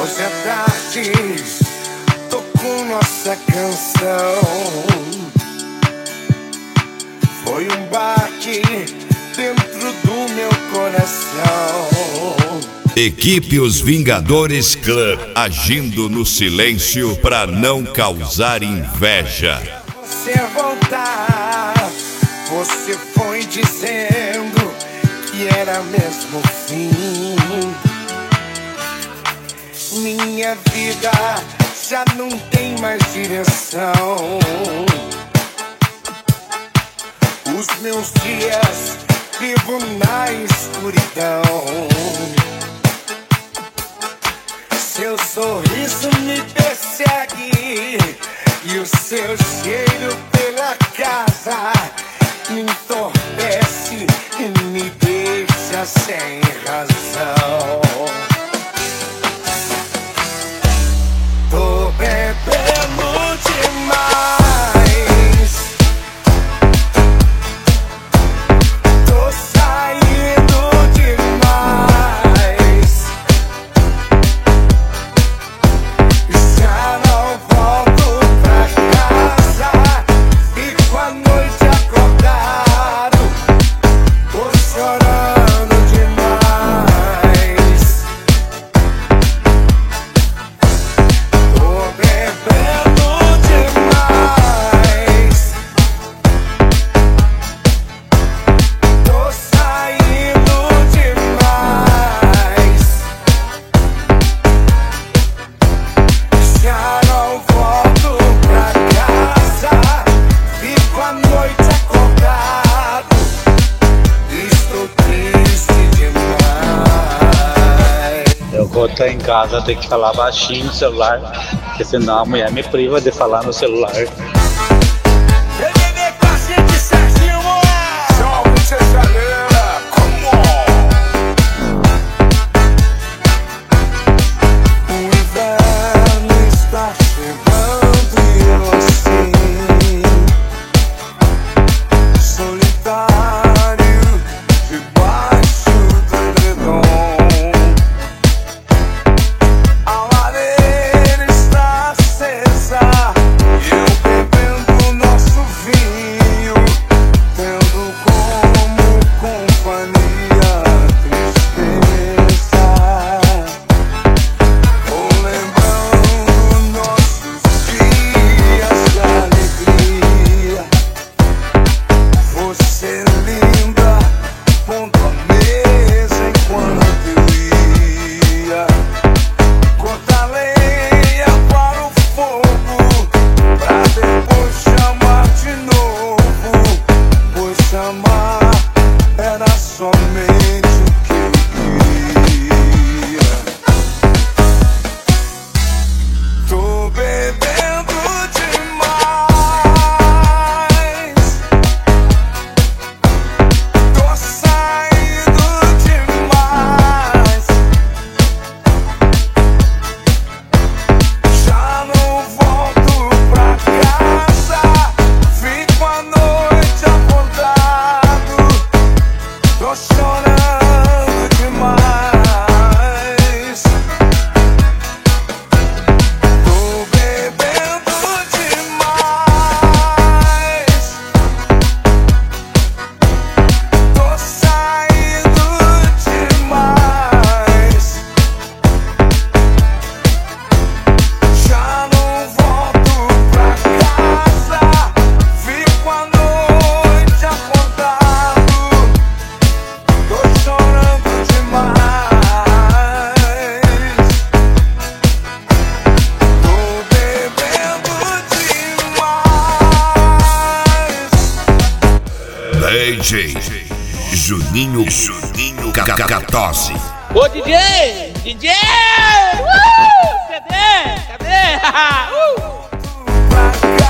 Hoje à tarde tocou nossa canção. Foi um baque dentro do meu coração. Equipe Os Vingadores Clã, agindo no silêncio pra não causar inveja. Você voltar, você foi dizendo que era mesmo o fim. Minha vida já não tem mais direção. Os meus dias vivo na escuridão. Seu sorriso me persegue e o seu cheiro pela casa me entorpece e me deixa sem razão. Tô bebendo demais. Tô saindo demais. Já não volto pra casa. Fico a noite acordado. Tô chorando demais. Tô bebendo demais. Tô saindo demais. Já não volto pra casa. Fico a noite acordado. Estou triste demais. Eu vou estar em casa, tenho que falar baixinho no celular, porque senão a mulher me priva de falar no celular. BBB com a gente, Serginho Moá. Salve, essa galera, come on. O inverno está chegando e eu assim, solitário, debaixo do edredom. A lareira está acesa e eu bebendo nosso vinho, tendo como companhia tristeza. Vou lembrando nossos dias de alegria. Você linda, pondo a mesa enquanto eu ia cortar lenha para o fogo, pra depois chamar de novo, pois chamar era somente o que eu queria. Tô bebendo demais. Tô saindo demais. Já não volto pra casa. Fico a noite acordado. Tô chorando demais. Tô bebendo demais. Tô saindo demais. Já não volto pra casa. Fico a noite acordado. Tô chorando demais. Tô bebendo demais. DJ Juninho Cacatose. Ô DJ! DJ! Cadê? Pra